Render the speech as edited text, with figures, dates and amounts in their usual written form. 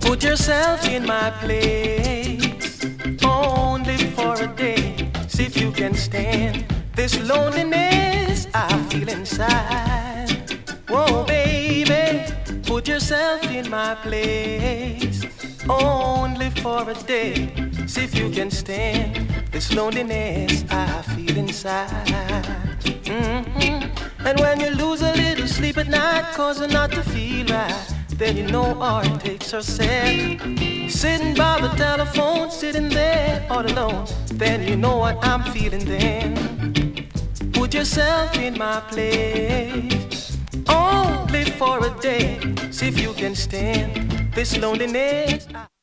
Put yourself in my place, only for a day. See if you can stand this loneliness I feel inside. Whoa, baby, put yourself in my place, only for a day. See if you can stand this loneliness I feel inside. And when you lose a little sleep at night, causing not to feel right, then you know all it takes are set. Sitting by the telephone, sitting there all alone, then you know what I'm feeling then. Put yourself in my place, only for a day. See if you can stand this loneliness.